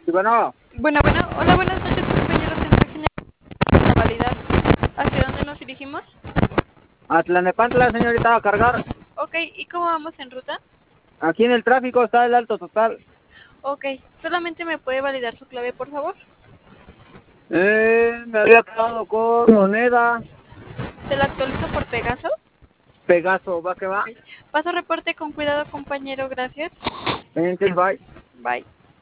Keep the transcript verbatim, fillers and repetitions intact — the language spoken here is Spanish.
Y bueno, Bueno, bueno, hola, buenas noches, compañeros en página para validar. ¿Hacia dónde nos dirigimos? a Tlanepantla, señorita, a cargar. Ok, ¿y cómo vamos en ruta? Aquí en el tráfico está el alto total. Ok, solamente me puede validar su clave, por favor. Eh, me había quedado con moneda. ¿Se la actualizo por Pegaso? Pegaso, va que va. Ok. Paso reporte con cuidado, compañero, gracias. Entonces, bye. Bye.